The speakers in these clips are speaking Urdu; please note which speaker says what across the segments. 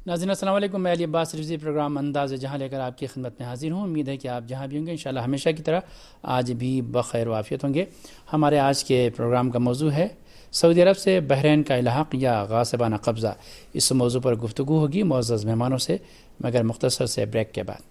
Speaker 1: ناظرین السلام علیکم، میں علی عباس رضوی پروگرام انداز جہاں لے کر آپ کی خدمت میں حاضر ہوں۔ امید ہے کہ آپ جہاں بھی ہوں گے انشاءاللہ ہمیشہ کی طرح آج بھی بخیر و عافیت ہوں گے۔ ہمارے آج کے پروگرام کا موضوع ہے سعودی عرب سے بحرین کا الحاق یا غاصبانہ قبضہ۔ اس موضوع پر گفتگو ہوگی معزز مہمانوں سے، مگر مختصر سے بریک کے بعد۔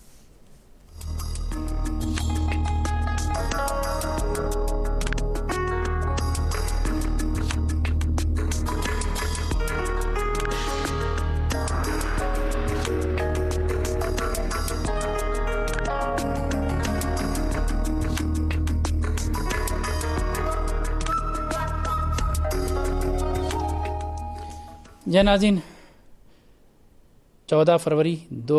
Speaker 1: جی ناظرین، 14 فروری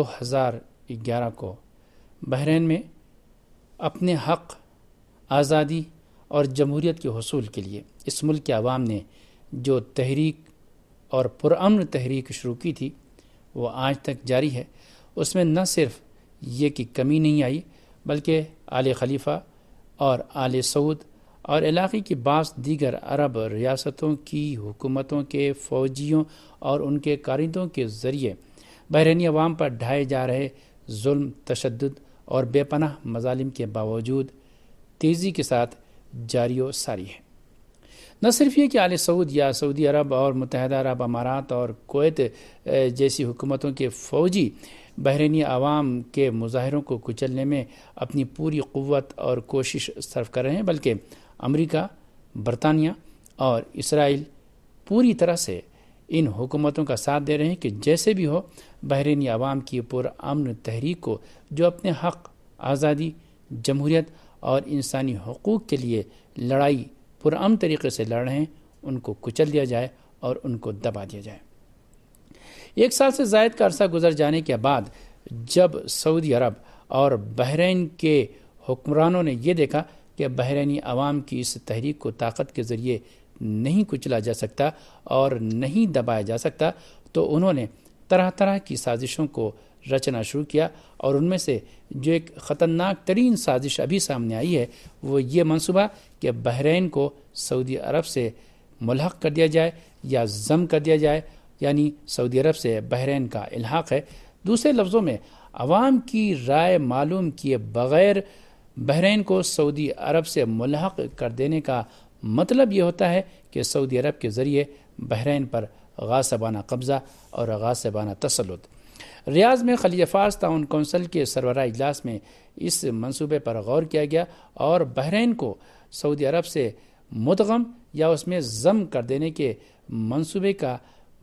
Speaker 1: 2011 کو بحرین میں اپنے حق، آزادی اور جمہوریت کے حصول کے لیے اس ملک کے عوام نے جو تحریک اور پرامن تحریک شروع کی تھی وہ آج تک جاری ہے۔ اس میں نہ صرف یہ کہ کمی نہیں آئی، بلکہ آل خلیفہ اور آل سعود اور علاقے کی بعض دیگر عرب ریاستوں کی حکومتوں کے فوجیوں اور ان کے کارندوں کے ذریعے بحرینی عوام پر ڈھائے جا رہے ظلم، تشدد اور بے پناہ مظالم کے باوجود تیزی کے ساتھ جاری و ساری ہے۔ نہ صرف یہ کہ آل سعود یا سعودی عرب اور متحدہ عرب امارات اور کویت جیسی حکومتوں کے فوجی بحرینی عوام کے مظاہروں کو کچلنے میں اپنی پوری قوت اور کوشش صرف کر رہے ہیں، بلکہ امریکہ، برطانیہ اور اسرائیل پوری طرح سے ان حکومتوں کا ساتھ دے رہے ہیں کہ جیسے بھی ہو بحرینی عوام کی پرامن تحریک کو، جو اپنے حق، آزادی، جمہوریت اور انسانی حقوق کے لیے لڑائی پرامن طریقے سے لڑ رہے ہیں، ان کو کچل دیا جائے اور ان کو دبا دیا جائے۔ 1 سال سے زائد کا عرصہ گزر جانے کے بعد جب سعودی عرب اور بحرین کے حکمرانوں نے یہ دیکھا کہ بحرینی عوام کی اس تحریک کو طاقت کے ذریعے نہیں کچلا جا سکتا اور نہیں دبایا جا سکتا، تو انہوں نے طرح طرح کی سازشوں کو رچنا شروع کیا، اور ان میں سے جو ایک خطرناک ترین سازش ابھی سامنے آئی ہے وہ یہ منصوبہ کہ بحرین کو سعودی عرب سے ملحق کر دیا جائے یا ضم کر دیا جائے، یعنی سعودی عرب سے بحرین کا الحاق ہے۔ دوسرے لفظوں میں عوام کی رائے معلوم کیے بغیر بحرین کو سعودی عرب سے ملحق کر دینے کا مطلب یہ ہوتا ہے کہ سعودی عرب کے ذریعے بحرین پر غاصبانہ قبضہ اور غاصبانہ تسلط۔ ریاض میں خلیج فارس تعاون کونسل کے سربراہ اجلاس میں اس منصوبے پر غور کیا گیا اور بحرین کو سعودی عرب سے مدغم یا اس میں ضم کر دینے کے منصوبے کا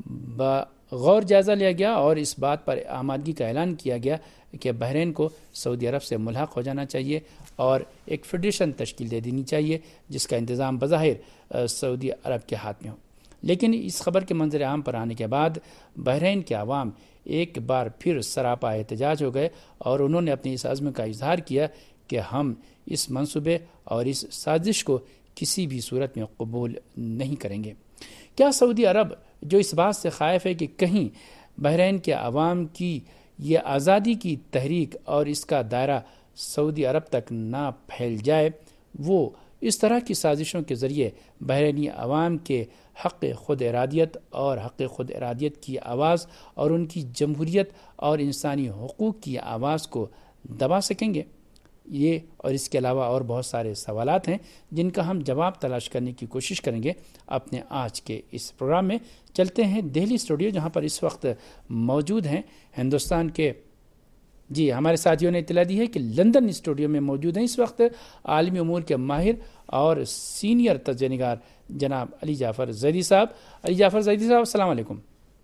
Speaker 1: غور جائزہ لیا گیا، اور اس بات پر آمادگی کا اعلان کیا گیا کہ بحرین کو سعودی عرب سے ملحق ہو جانا چاہیے اور ایک فیڈریشن تشکیل دے دینی چاہیے جس کا انتظام بظاہر سعودی عرب کے ہاتھ میں ہو۔ لیکن اس خبر کے منظر عام پر آنے کے بعد بحرین کے عوام ایک بار پھر سراپا احتجاج ہو گئے، اور انہوں نے اپنی اس عزم کا اظہار کیا کہ ہم اس منصوبے اور اس سازش کو کسی بھی صورت میں قبول نہیں کریں گے۔ کیا سعودی عرب، جو اس بات سے خائف ہے کہ کہیں بحرین کے عوام کی یہ آزادی کی تحریک اور اس کا دائرہ سعودی عرب تک نہ پھیل جائے، وہ اس طرح کی سازشوں کے ذریعے بحرینی عوام کے حق خود ارادیت اور حق خود ارادیت کی آواز اور ان کی جمہوریت اور انسانی حقوق کی آواز کو دبا سکیں گے؟ یہ اور اس کے علاوہ اور بہت سارے سوالات ہیں جن کا ہم جواب تلاش کرنے کی کوشش کریں گے اپنے آج کے اس پروگرام میں۔ چلتے ہیں دہلی اسٹوڈیو، جہاں پر اس وقت موجود ہیں ہندوستان کے ہمارے ساتھیوں نے اطلاع دی ہے کہ لندن اسٹوڈیو میں موجود ہیں اس وقت عالمی امور کے ماہر اور سینئر تجزیہ نگار جناب علی جعفر زیدی صاحب۔ علی جعفر زیدی صاحب، السلام علیکم۔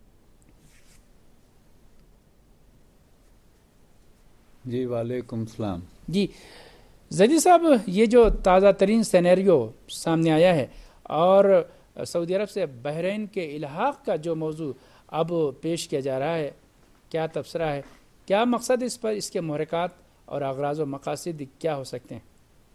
Speaker 2: جی وعلیکم السلام۔
Speaker 1: جی زیدی صاحب، یہ جو تازہ ترین سینیریو سامنے آیا ہے اور سعودی عرب سے بحرین کے الحاق کا جو موضوع اب پیش کیا جا رہا ہے، کیا تبصرہ ہے؟ کیا مقصد اس پر، اس کے محرکات اور اغراض و مقاصد کیا ہو سکتے ہیں؟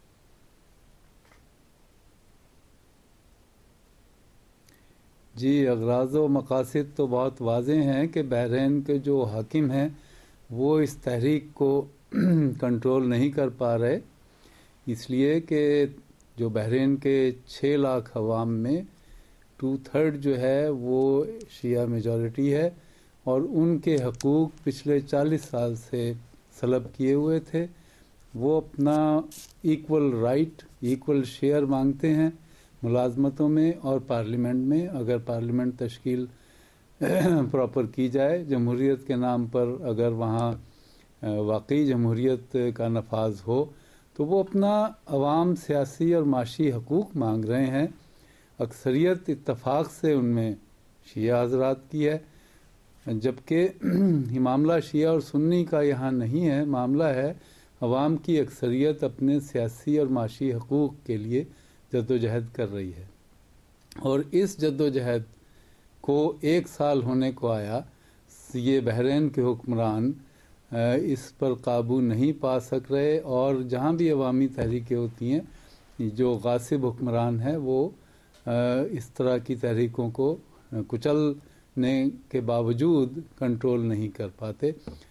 Speaker 2: جی، اغراض و مقاصد تو بہت واضح ہیں کہ بحرین کے جو حاکم ہیں وہ اس تحریک کو کنٹرول نہیں کر پا رہے، اس لیے کہ جو بحرین کے 6 لاکھ عوام میں 2/3 جو ہے وہ شیعہ میجورٹی ہے، اور ان کے حقوق پچھلے 40 سال سے سلب کیے ہوئے تھے. وہ اپنا ایکول رائٹ، ایکول شیئر مانگتے ہیں ملازمتوں میں اور پارلیمنٹ میں. اگر پارلیمنٹ تشکیل پراپر کی جائے جمہوریت کے نام پر، اگر وہاں واقعی جمہوریت کا نفاذ ہو، تو وہ اپنا عوام سیاسی اور معاشی حقوق مانگ رہے ہیں. اکثریت اتفاق سے ان میں شیعہ حضرات کی ہے، جبکہ یہ معاملہ شیعہ اور سنی کا یہاں نہیں ہے. معاملہ ہے عوام کی اکثریت اپنے سیاسی اور معاشی حقوق کے لیے جدوجہد کر رہی ہے. اور اس جدوجہد کو 1 سال ہونے کو آیا. یہ بحرین کے حکمران اس پر قابو نہیں پا سک رہے، اور جہاں بھی عوامی تحریکیں ہوتی ہیں جو غاصب حکمران ہیں وہ اس طرح کی تحریکوں کو کچلنے کے باوجود کنٹرول نہیں کر پاتے.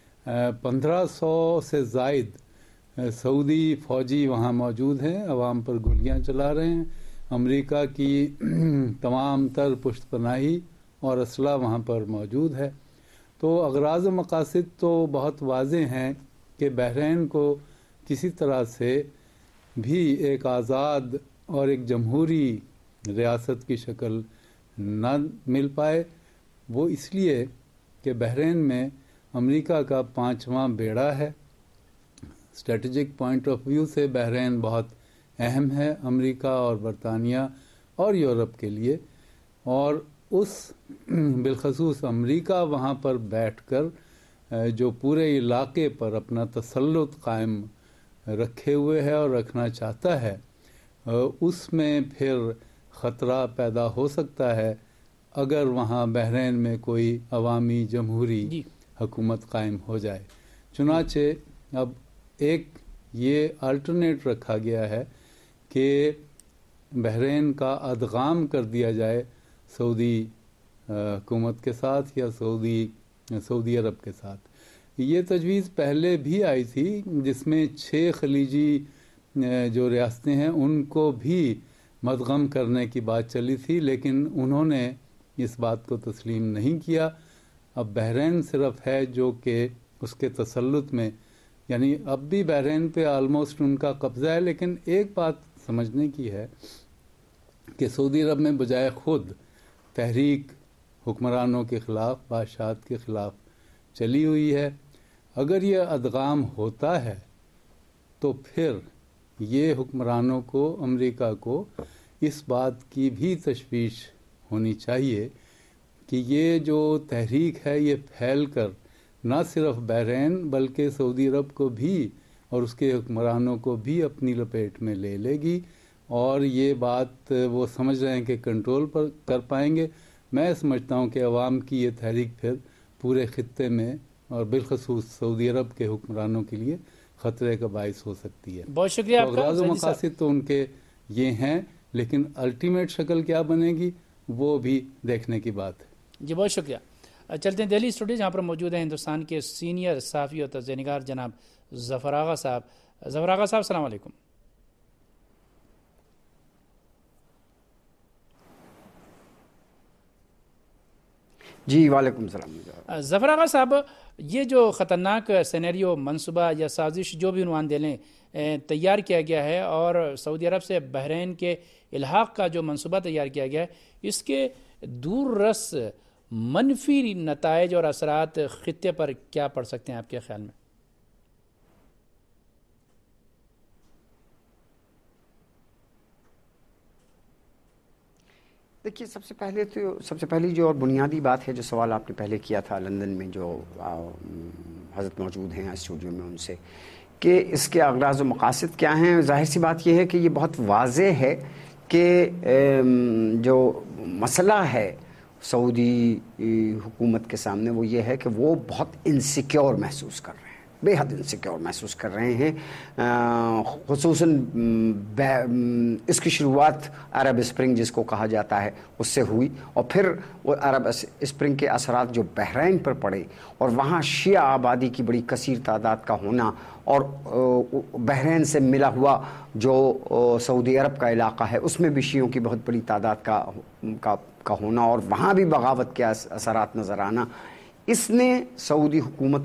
Speaker 2: 1500 سے زائد سعودی فوجی وہاں موجود ہیں، عوام پر گولیاں چلا رہے ہیں. امریکہ کی تمام تر پشت پناہی اور اسلحہ وہاں پر موجود ہے. تو اغراض و مقاصد تو بہت واضح ہیں کہ بحرین کو کسی طرح سے بھی ایک آزاد اور ایک جمہوری ریاست کی شکل نہ مل پائے. وہ اس لیے کہ بحرین میں امریکہ کا 5واں بیڑا ہے. اسٹریٹجک پوائنٹ آف ویو سے بحرین بہت اہم ہے امریکہ اور برطانیہ اور یورپ کے لیے، اور اس بالخصوص امریکہ وہاں پر بیٹھ کر جو پورے علاقے پر اپنا تسلط قائم رکھے ہوئے ہے اور رکھنا چاہتا ہے، اس میں پھر خطرہ پیدا ہو سکتا ہے اگر وہاں بحرین میں کوئی عوامی جمہوری حکومت قائم ہو جائے. چنانچہ اب ایک یہ الٹرنیٹ رکھا گیا ہے کہ بحرین کا ادغام کر دیا جائے سعودی حکومت کے ساتھ یا سعودی عرب کے ساتھ. یہ تجویز پہلے بھی آئی تھی جس میں 6 خلیجی جو ریاستیں ہیں ان کو بھی مدغم کرنے کی بات چلی تھی، لیکن انہوں نے اس بات کو تسلیم نہیں کیا. اب بحرین صرف ہے جو کہ اس کے تسلط میں، یعنی اب بھی بحرین پہ آلموسٹ ان کا قبضہ ہے. لیکن ایک بات سمجھنے کی ہے کہ سعودی عرب میں بجائے خود تحریک حکمرانوں کے خلاف، بادشاہت کے خلاف چلی ہوئی ہے. اگر یہ ادغام ہوتا ہے تو پھر یہ حکمرانوں کو، امریکہ کو اس بات کی بھی تشویش ہونی چاہیے کہ یہ جو تحریک ہے یہ پھیل کر نہ صرف بحرین بلکہ سعودی عرب کو بھی اور اس کے حکمرانوں کو بھی اپنی لپیٹ میں لے لے گی، اور یہ بات وہ سمجھ رہے ہیں کہ کنٹرول پر کر پائیں گے. میں سمجھتا ہوں کہ عوام کی یہ تحریک پھر پورے خطے میں اور بالخصوص سعودی عرب کے حکمرانوں کے لیے خطرے کا باعث ہو سکتی ہے.
Speaker 1: بہت شکریہ آپ کا.
Speaker 2: اغراض و مقاصد تو ان کے یہ ہیں، لیکن الٹیمیٹ شکل کیا بنے گی وہ بھی دیکھنے کی بات ہے.
Speaker 1: جی بہت شکریہ. چلتے ہیں دہلی اسٹوڈیو جہاں پر موجود ہیں ہندوستان کے سینئر صحافی اور تجزیہ نگار جناب ظفر آغا صاحب. ظفر آغا صاحب السلام علیکم.
Speaker 3: جی وعلیکم السلام.
Speaker 1: ظفر آغا صاحب، یہ جو خطرناک سینیریو، منصوبہ یا سازش جو بھی عنوان دے لیں تیار کیا گیا ہے، اور سعودی عرب سے بحرین کے الحاق کا جو منصوبہ تیار کیا گیا ہے، اس کے دور رس منفی نتائج اور اثرات خطے پر کیا پڑ سکتے ہیں آپ کے خیال میں؟
Speaker 3: دیکھیے، سب سے پہلی جو اور بنیادی بات ہے، جو سوال آپ نے پہلے کیا تھا لندن میں جو حضرت موجود ہیں اسٹوڈیو میں ان سے، کہ اس کے اغراض و مقاصد کیا ہیں. ظاہر سی بات یہ ہے کہ یہ بہت واضح ہے کہ جو مسئلہ ہے سعودی حکومت کے سامنے وہ یہ ہے کہ وہ بہت انسیکیور محسوس کر رہے ہیں، بے حد انسیکیور محسوس کر رہے ہیں. خصوصاً اس کی شروعات عرب اسپرنگ جس کو کہا جاتا ہے اس سے ہوئی، اور پھر وہ عرب اسپرنگ کے اثرات جو بحرین پر پڑے اور وہاں شیعہ آبادی کی بڑی کثیر تعداد کا ہونا، اور بحرین سے ملا ہوا جو سعودی عرب کا علاقہ ہے اس میں بھی شیعوں کی بہت بڑی تعداد کا ہونا، اور وہاں بھی بغاوت کے اثرات نظر آنا، اس نے سعودی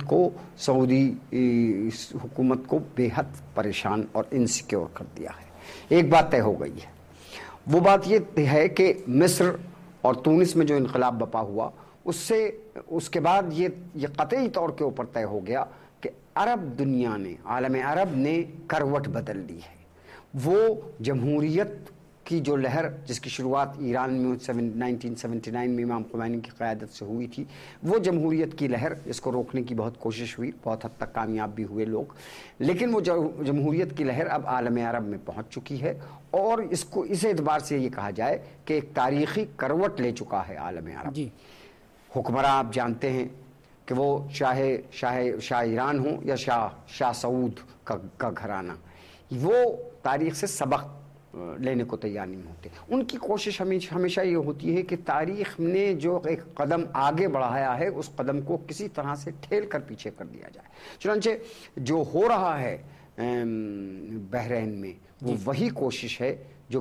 Speaker 3: حکومت کو بے حد پریشان اور انسیکیور کر دیا ہے. ایک بات طے ہو گئی ہے، وہ بات یہ ہے کہ مصر اور تونس میں جو انقلاب بپا ہوا اس کے بعد یہ قطعی طور کے اوپر طے ہو گیا کہ عرب دنیا نے، عالم عرب نے کروٹ بدل لی ہے. وہ جمہوریت کی جو لہر جس کی شروعات ایران میں 1979 میں امام خمینی کی قیادت سے ہوئی تھی، وہ جمہوریت کی لہر، اس کو روکنے کی بہت کوشش ہوئی، بہت حد تک کامیاب بھی ہوئے لوگ، لیکن وہ جمہوریت کی لہر اب عالم عرب میں پہنچ چکی ہے، اور اس اعتبار سے یہ کہا جائے کہ ایک تاریخی کروٹ لے چکا ہے عالم عرب.
Speaker 1: جی.
Speaker 3: حکمراں آپ جانتے ہیں کہ وہ شاہ ایران ہوں یا شاہ سعود کا گھرانہ، وہ تاریخ سے سبق لینے کو تیار نہیں ہوتے. ان کی کوشش ہمیشہ یہ ہوتی ہے کہ تاریخ نے جو ایک قدم آگے بڑھایا ہے اس قدم کو کسی طرح سے ٹھیل کر پیچھے کر دیا جائے. چنانچہ جو ہو رہا ہے بحرین میں وہ وہی کوشش ہے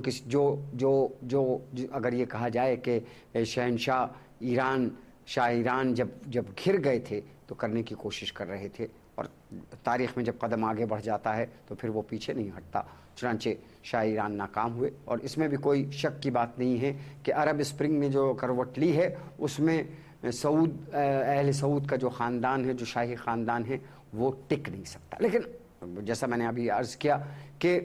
Speaker 3: جو اگر یہ کہا جائے کہ شاہ ایران جب گھر گئے تھے تو کرنے کی کوشش کر رہے تھے، اور تاریخ میں جب قدم آگے بڑھ جاتا ہے تو پھر وہ پیچھے نہیں ہٹتا. چنانچہ شاہ ایران ناکام ہوئے، اور اس میں بھی کوئی شک کی بات نہیں ہے کہ عرب اسپرنگ نے جو کروٹ لی ہے اس میں اہل سعود کا جو خاندان ہے، جو شاہی خاندان ہے، وہ ٹک نہیں سکتا. لیکن جیسا میں نے ابھی عرض کیا کہ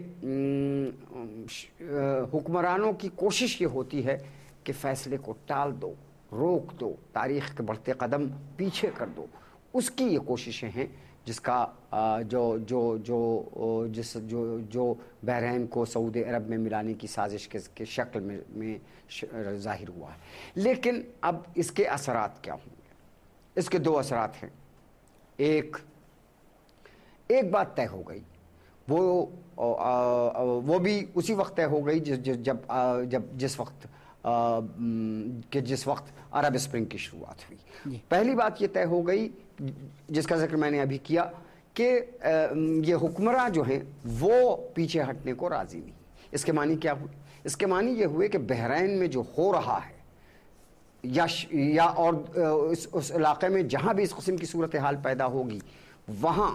Speaker 3: حکمرانوں کی کوشش یہ ہوتی ہے کہ فیصلے کو ٹال دو، روک دو، تاریخ کے بڑھتے قدم پیچھے کر دو. اس کی یہ کوششیں ہیں جس کا جو بحرین کو سعودی عرب میں ملانے کی سازش کے شکل میں ظاہر ہوا ہے. لیکن اب اس کے اثرات کیا ہوں گے؟ اس کے دو اثرات ہیں. ایک بات طے ہو گئی، وہ بھی اسی وقت طے ہو گئی جس وقت عرب اسپرنگ کی شروعات ہوئی. پہلی بات یہ طے ہو گئی جس کا ذکر میں نے ابھی کیا کہ یہ حکمراں جو ہیں وہ پیچھے ہٹنے کو راضی نہیں. اس کے معنی کیا ہوئے؟ اس کے معنی یہ ہوئے کہ بحرین میں جو ہو رہا ہے یا اور اس علاقے میں جہاں بھی اس قسم کی صورتحال پیدا ہوگی، وہاں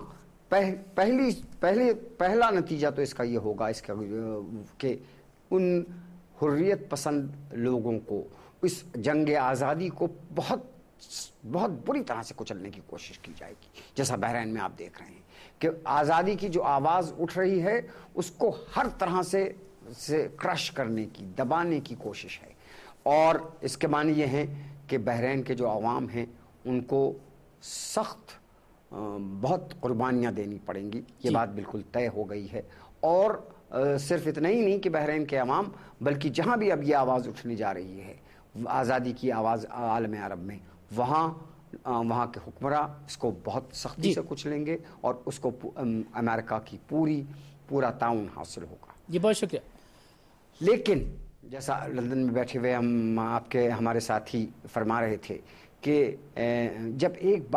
Speaker 3: پہلا نتیجہ تو اس کا یہ ہوگا کہ ان حریت پسند لوگوں کو، اس جنگ آزادی کو بہت بری طرح سے کچلنے کی کوشش کی جائے گی. جیسا بحرین میں آپ دیکھ رہے ہیں کہ آزادی کی جو آواز اٹھ رہی ہے اس کو ہر طرح سے کرش کرنے کی، دبانے کی کوشش ہے. اور اس کے معنی یہ ہیں کہ بحرین کے جو عوام ہیں ان کو سخت بہت قربانیاں دینی پڑیں گی. یہ بات بالکل طے ہو گئی ہے. اور صرف اتنا ہی نہیں کہ بحرین کے عوام، بلکہ جہاں بھی اب یہ آواز اٹھنے جا رہی ہے آزادی کی آواز عالم عرب میں، وہاں کے حکمراں اس کو بہت سختی سے کچلیں گے، اور اس کو امریکہ کی پورا تعاون حاصل ہوگا.
Speaker 1: جی بہت شکریہ.
Speaker 3: لیکن جیسا لندن میں بیٹھے ہوئے ہمارے ساتھی فرما رہے تھے کہ جب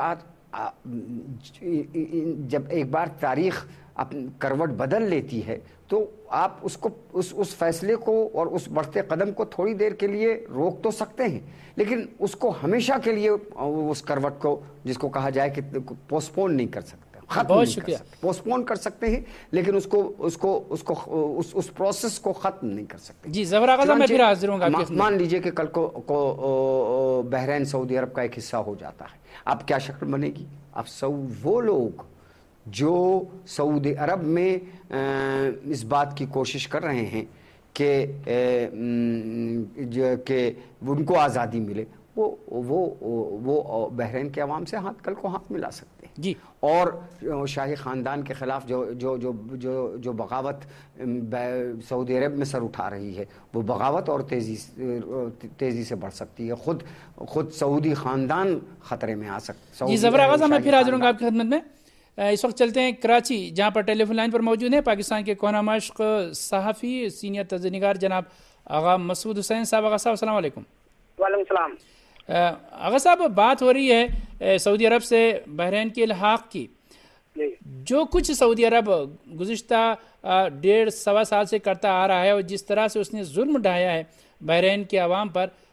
Speaker 3: ایک بار تاریخ کروٹ بدل لیتی ہے تو آپ اس فیصلے کو اور اس بڑھتے قدم کو تھوڑی دیر کے لیے روک تو سکتے ہیں، لیکن اس کو ہمیشہ کے لیے اس کروٹ کو، جس کو کہا جائے کہ پوسٹپون نہیں کر سکتے،
Speaker 1: بہت شکریہ.
Speaker 3: پوسٹپون کر سکتے ہیں لیکن اس پروسیس کو ختم نہیں کر سکتے.
Speaker 1: جی ظفر آغا صاحب میں پھر حاضر ہوں گا.
Speaker 3: مان لیجئے کہ کل کو بحرین سعودی عرب کا ایک حصہ ہو جاتا ہے، اب کیا شکل بنے گی؟ اب وہ لوگ جو سعودی عرب میں اس بات کی کوشش کر رہے ہیں کہ ان کو آزادی ملے، وہ بحرین کے عوام سے کل کو ہاتھ ملا سکتے ہیں.
Speaker 1: جی.
Speaker 3: اور شاہی خاندان کے خلاف جو بغاوت سعودی عرب میں سر اٹھا رہی ہے، وہ بغاوت اور تیزی سے بڑھ سکتی ہے. خود سعودی خاندان خطرے میں آ سکتا.
Speaker 1: جی ظفر آغا صاحب میں پھر حاضر ہوں گا آپ کی خدمت میں. اس وقت چلتے ہیں کراچی، جہاں پر ٹیلی فون لائن پر موجود ہیں پاکستان کے کوہ مشق صحافی سینئر تجزیہ نگار جناب آغا مسعود حسین صاحب. آغا صاحب السلام علیکم.
Speaker 4: وعلیکم السلام.
Speaker 1: آغا صاحب بات ہو رہی ہے سعودی عرب سے بحرین کے الحاق کی. جو کچھ سعودی عرب گزشتہ 1.5 سوا سال سے کرتا آ رہا ہے اور جس طرح سے اس نے ظلم ڈھایا ہے بحرین کے عوام پر،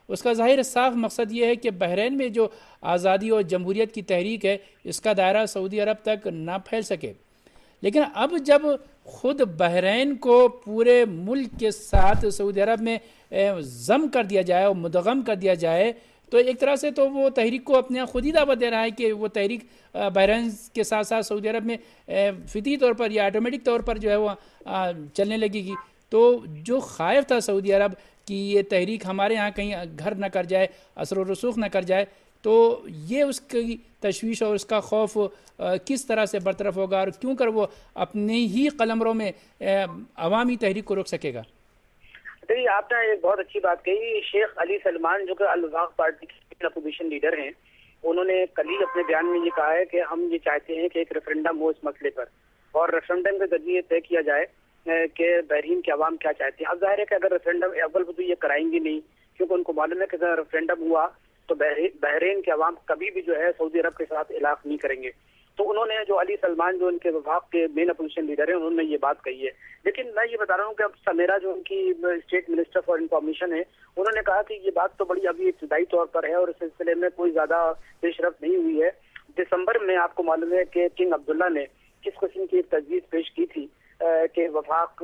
Speaker 1: اس کا ظاہر صاف مقصد یہ ہے کہ بحرین میں جو آزادی اور جمہوریت کی تحریک ہے اس کا دائرہ سعودی عرب تک نہ پھیل سکے. لیکن اب جب خود بحرین کو پورے ملک کے ساتھ سعودی عرب میں ضم کر دیا جائے اور مدغم کر دیا جائے تو ایک طرح سے تو وہ تحریک کو اپنے خود ہی دعوت دے رہا ہے کہ وہ تحریک بحرین کے ساتھ ساتھ سعودی عرب میں فطری طور پر یا آٹومیٹک طور پر جو ہے وہ چلنے لگے گی. تو جو خائف تھا سعودی عرب کہ یہ تحریک ہمارے ہاں کہیں گھر نہ کر جائے، اثر و رسوخ نہ کر جائے، تو یہ اس کی تشویش اور اس کا خوف کس طرح سے برطرف ہوگا اور کیوں کر وہ اپنے ہی قلمروں میں عوامی تحریک کو روک سکے گا؟
Speaker 4: دیکھیے، آپ نے ایک بہت اچھی بات کہی. شیخ علی سلمان جو کہ الوفاق پارٹی کے اپوزیشن لیڈر ہیں، انہوں نے کل ہی اپنے بیان میں یہ کہا ہے کہ ہم یہ چاہتے ہیں کہ ایک ریفرنڈم ہو اس مسئلے پر، اور ریفرنڈم کے ذریعے طے کیا جائے کہ بحرین کے عوام کیا چاہتے ہیں. اب ظاہر ہے کہ اگر ریفرنڈم اول تو یہ کرائیں گی نہیں، کیونکہ ان کو معلوم ہے کہ اگر ریفرنڈم ہوا تو بحرین کے عوام کبھی بھی جو ہے سعودی عرب کے ساتھ علاق نہیں کریں گے. تو انہوں نے جو علی سلمان جو ان کے وفاق کے مین اپوزیشن لیڈر ہیں، انہوں نے یہ بات کہی ہے. لیکن میں یہ بتا رہا ہوں کہ اب سمیرا جو ان کی اسٹیٹ منسٹر فار انفارمیشن ہے، انہوں نے کہا کہ یہ بات تو بڑی ابھی ابتدائی طور پر ہے اور اس سلسلے میں کوئی زیادہ پیش رفت نہیں ہوئی ہے. دسمبر میں آپ کو معلوم ہے کہ کنگ عبداللہ نے کس قسم کی ایک تجویز پیش کی تھی کہ وفاق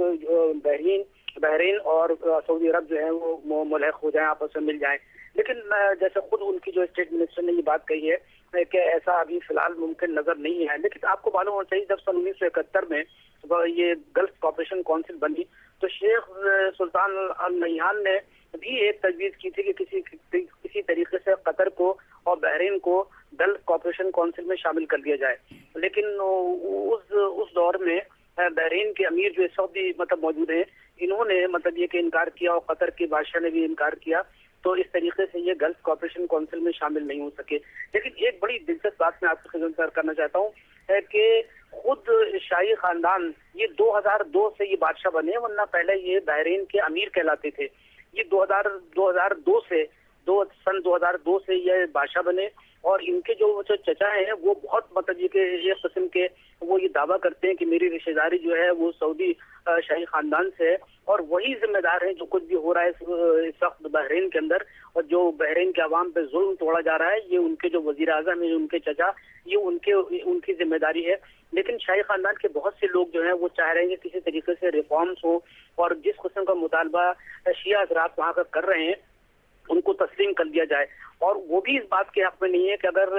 Speaker 4: بحرین اور سعودی عرب جو ہے وہ ملحق ہو جائیں، آپس میں مل جائیں. لیکن جیسے خود ان کی جو اسٹیٹ منسٹر نے یہ بات کہی ہے کہ ایسا ابھی فی الحال ممکن نظر نہیں ہے. لیکن آپ کو معلوم ہونا چاہیے جب سن 1971 میں یہ گلف کوآپریشن کونسل بنی تو شیخ سلطان النہیان نے بھی ایک تجویز کی تھی کہ کسی طریقے سے قطر کو اور بحرین کو گلف کوآپریشن کونسل میں شامل کر دیا جائے. لیکن اس دور میں بحرین کے امیر جو اس وقت بھی موجود ہیں، انہوں نے یہ کہ انکار کیا اور قطر کے بادشاہ نے بھی انکار کیا. تو اس طریقے سے یہ گلف کوآپریشن کونسل میں شامل نہیں ہو سکے. لیکن ایک بڑی دلچسپ بات میں آپ کی خدمت کرنا چاہتا ہوں ہے کہ خود شاہی خاندان یہ 2002 سے یہ بادشاہ بنے، ورنہ پہلے یہ بحرین کے امیر کہلاتے تھے. یہ 2002 سے یہ بادشاہ بنے، اور ان کے جو چچا ہیں وہ بہت یہ کہ ایک قسم کے وہ یہ دعویٰ کرتے ہیں کہ میری رشتہ داری جو ہے وہ سعودی شاہی خاندان سے ہے، اور وہی ذمہ دار ہیں جو کچھ بھی ہو رہا ہے اس وقت بحرین کے اندر، اور جو بحرین کے عوام پہ ظلم توڑا جا رہا ہے یہ ان کے جو وزیر اعظم ہیں، ان کے چچا، یہ ان کی ذمہ داری ہے. لیکن شاہی خاندان کے بہت سے لوگ جو ہیں وہ چاہ رہے ہیں کہ کسی طریقے سے ریفارمز ہوں، اور جس قسم کا مطالبہ شیعہ حضرات وہاں کا کر رہے ہیں ان کو تسلیم کر دیا جائے. اور وہ بھی اس بات کے حق میں نہیں ہے کہ اگر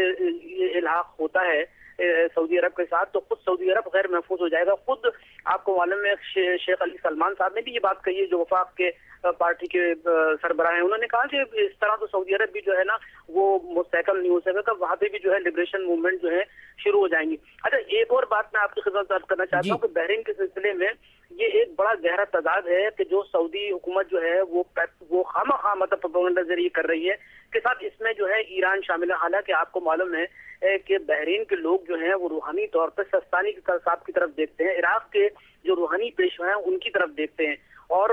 Speaker 4: یہ الحاق ہوتا ہے سعودی عرب کے ساتھ تو خود سعودی عرب غیر محفوظ ہو جائے گا. خود آپ کو معلوم ہے شیخ علی سلمان صاحب نے بھی یہ بات کہی ہے جو وفاق کے پارٹی کے سربراہ ہیں. انہوں نے کہا کہ اس طرح تو سعودی عرب بھی جو ہے نا وہ مستحکم نہیں ہو سکے گا، وہاں پہ بھی جو ہے لبریشن موومنٹ جو ہے شروع ہو جائیں گی. اچھا، ایک اور بات میں آپ کی خدمت کرنا چاہتا ہوں کہ بحرین کے سلسلے میں یہ ایک بڑا گہرا تضاد ہے کہ جو سعودی حکومت جو ہے وہ خواہ پروپیگنڈا ذریعے کر رہی ہے کے ساتھ اس میں جو ہے ایران شامل ہے. حالانکہ آپ کو معلوم ہے کہ بحرین کے لوگ جو ہیں وہ روحانی طور پر سستانی صاحب کی طرف دیکھتے ہیں، عراق کے جو روحانی پیشوا ہیں ان کی طرف دیکھتے ہیں. اور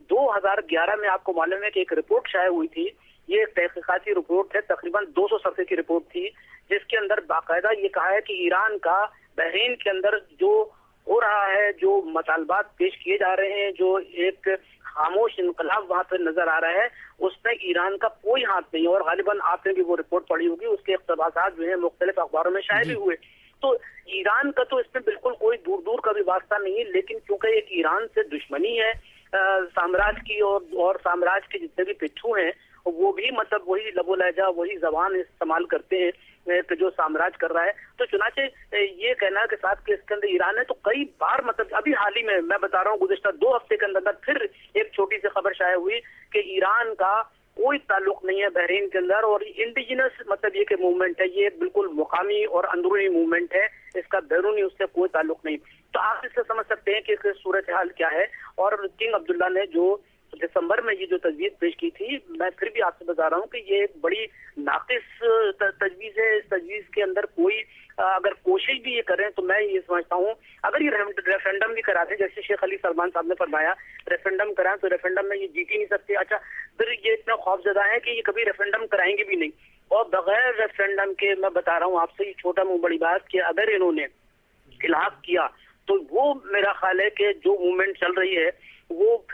Speaker 4: 2011 میں آپ کو معلوم ہے کہ ایک رپورٹ شائع ہوئی تھی، یہ ایک تحقیقاتی رپورٹ ہے، تقریباً 200 صفحے کی رپورٹ تھی، جس کے اندر باقاعدہ یہ کہا ہے کہ ایران کا بحرین کے اندر جو ہو رہا ہے، جو مطالبات پیش کیے جا رہے ہیں، جو ایک خاموش انقلاب وہاں پہ نظر آ رہا ہے، اس میں ایران کا کوئی ہاتھ نہیں. اور غالباً آپ نے بھی وہ رپورٹ پڑھی ہوگی، اس کے اقتباسات جو ہیں مختلف اخباروں میں شائع بھی ہوئے. تو ایران کا تو اس میں بالکل کوئی دور کا بھی واسطہ نہیں، لیکن کیونکہ ایک ایران سے دشمنی ہے سامراج کی، اور سامراج کے جتنے بھی پٹھو ہیں وہ بھی وہی لب و لہجہ، وہی زبان استعمال کرتے ہیں کہ جو سامراج کر رہا ہے. تو چنانچہ یہ کہنا کے ساتھ کہ اس کے اندر ایران ہے، تو کئی بار ابھی حال ہی میں بتا رہا ہوں گزشتہ 2 ہفتے کے اندر پھر ایک چھوٹی سی خبر شائع ہوئی کہ ایران کا کوئی تعلق نہیں ہے بحرین کے اندر، اور انڈیجنس یہ کہ موومنٹ ہے، یہ بالکل مقامی اور اندرونی موومنٹ ہے، اس کا بیرونی اس سے کوئی تعلق نہیں. تو آپ اس سے سمجھ سکتے ہیں کہ اس صورتحال کیا ہے. اور کنگ عبداللہ نے جو دسمبر میں یہ جو تجویز پیش کی تھی، میں پھر بھی آپ سے بتا رہا ہوں کہ یہ ایک بڑی ناقص تجویز ہے. اس تجویز کے اندر کوئی اگر کوشش بھی یہ کریں تو میں یہ سمجھتا ہوں اگر یہ ریفرنڈم بھی کراتے جیسے شیخ علی سلمان صاحب نے فرمایا ریفرنڈم کرائیں تو ریفرنڈم میں یہ جیت ہی نہیں سکتے. اچھا، پھر یہ اتنا خوف زدہ ہے کہ یہ کبھی ریفرنڈم کرائیں گے بھی نہیں. اور بغیر ریفرنڈم کے میں بتا رہا ہوں آپ سے یہ چھوٹا منہ بڑی بات کہ اگر انہوں نے الحاق کیا تو وہ میرا خیال ہے کہ جو موومنٹ چل رہی ہے وہ پھر